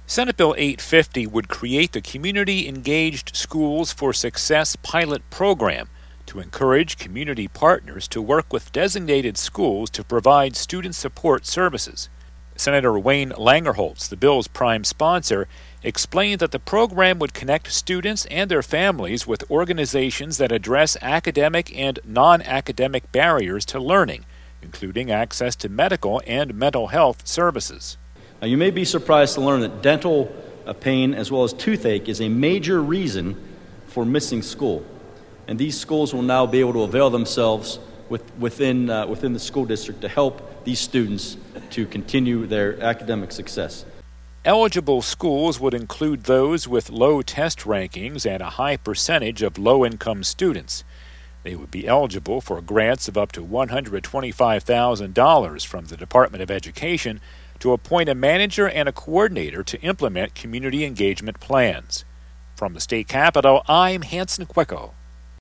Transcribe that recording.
Senate Bill 850 would create the Community Engaged Schools for Success pilot program to encourage community partners to work with designated schools to provide student support services. Senator Wayne Langerholtz, the bill's prime sponsor, explained that the program would connect students and their families with organizations that address academic and non-academic barriers to learning, including access to medical and mental health services. Now, you may be surprised to learn that dental pain as well as toothache is a major reason for missing school. And these schools will now be able to avail themselves within the school district to help these students to continue their academic success. Eligible schools would include those with low test rankings and a high percentage of low-income students. They would be eligible for grants of up to $125,000 from the Department of Education to appoint a manager and a coordinator to implement community engagement plans. From the state capitol, I'm Hanson Quicko.